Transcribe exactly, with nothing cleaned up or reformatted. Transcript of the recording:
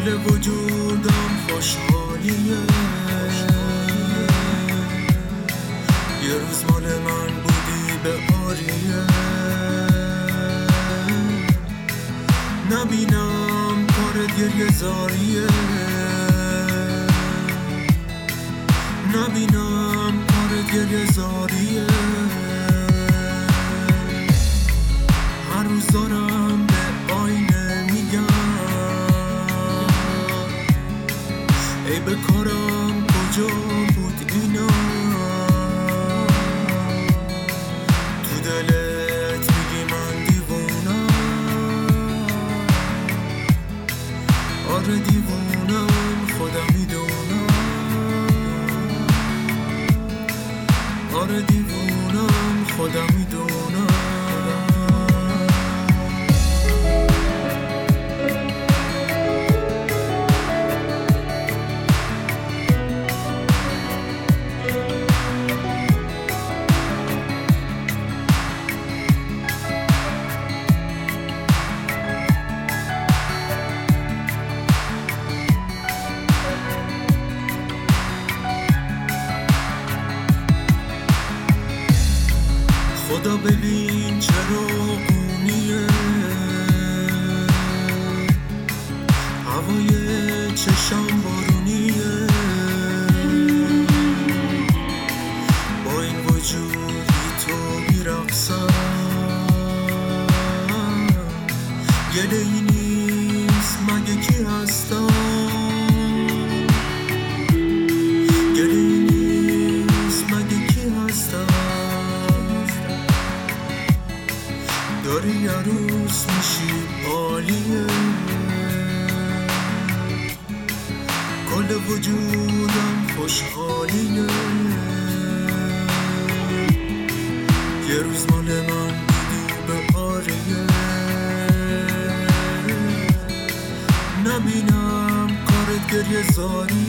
کل وجودم خوشحالیه. یه روز مال من بودی به آریه. نبینم کارت گریه زاریه. نبینم کارت گریه زاریه. هر روز دارم به آینه میگم ای به کارم کجا بود اینا. تو دلت میگی من دیوونم. آره دیوونم خودم میدونم. آره دیوونم خودم میدونم. خدا ببین چرا خونیه. هوای چشم بارونیه. با این وجودی تو میرقصم. گله ای نیست مگه کی هستم. گله ای نیست مگه کی هستم. داری عروس میشی عالیه. کل وجودم خوشحالیه. یه روز مال من بودی به آریه. نبینم کارت گریه زاریه.